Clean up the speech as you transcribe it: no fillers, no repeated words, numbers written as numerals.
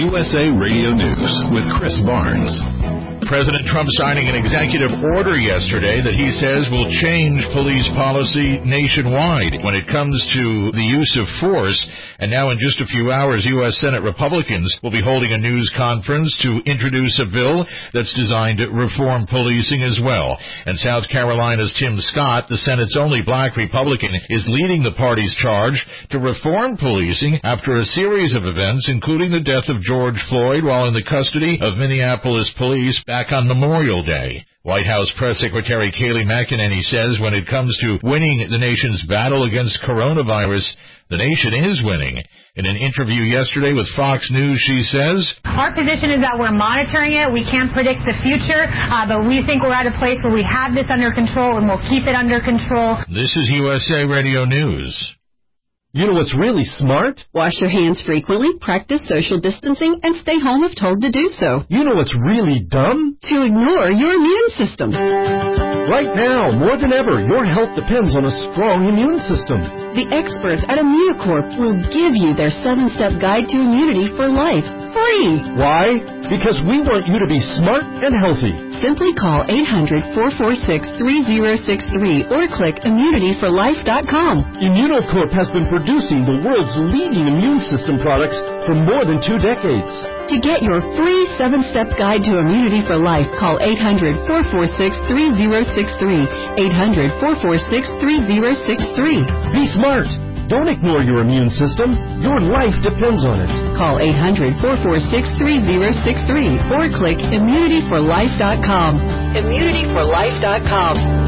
USA Radio News with Chris Barnes. President Trump signing an executive order yesterday that he says will change police policy nationwide when it comes to the use of force. And now in just a few hours, U.S. Senate Republicans will be holding a news conference to introduce a bill that's designed to reform policing as well. And South Carolina's Tim Scott, the Senate's only black Republican, is leading the party's charge to reform policing after a series of events, including the death of George Floyd while in the custody of Minneapolis police back on Memorial Day. White House Press Secretary Kayleigh McEnany says when it comes to winning the nation's battle against coronavirus, the nation is winning. In an interview yesterday with Fox News, she says, our position is that we're monitoring it. We can't predict the future, but we think we're at a place where we have this under control and we'll keep it under control. This is USA Radio News. You know what's really smart? Wash your hands frequently, practice social distancing, and stay home if told to do so. You know what's really dumb? To ignore your immune system. Right now, more than ever, your health depends on a strong immune system. The experts at Immunocorp will give you their 7-step guide to immunity for life, free. Why? Because we want you to be smart and healthy. Simply call 800-446-3063 or click immunityforlife.com. Immunocorp has been producing the world's leading immune system products for more than 2 decades. To get your free 7-step guide to immunity for life, call 800-446-3063. 800-446-3063. Be smart. Don't ignore your immune system. Your life depends on it. Call 800-446-3063 or click immunityforlife.com. Immunityforlife.com.